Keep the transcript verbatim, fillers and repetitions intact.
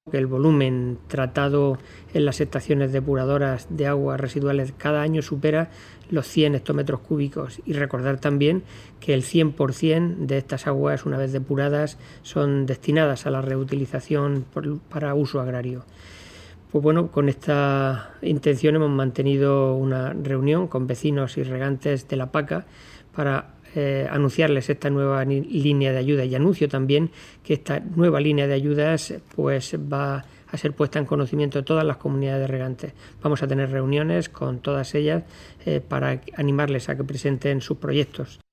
que el volumen tratado en las estaciones depuradoras de aguas residuales cada año supera los cien hectómetros cúbicos, y recordar también que el cien por ciento de estas aguas, una vez depuradas, son destinadas a la reutilización por, para uso agrario. Pues bueno, con esta intención hemos mantenido una reunión con vecinos y regantes de la Paca para Eh, anunciarles esta nueva ni- línea de ayuda, y anuncio también que esta nueva línea de ayudas pues va a ser puesta en conocimiento de todas las comunidades de regantes. Vamos a tener reuniones con todas ellas eh, para animarles a que presenten sus proyectos.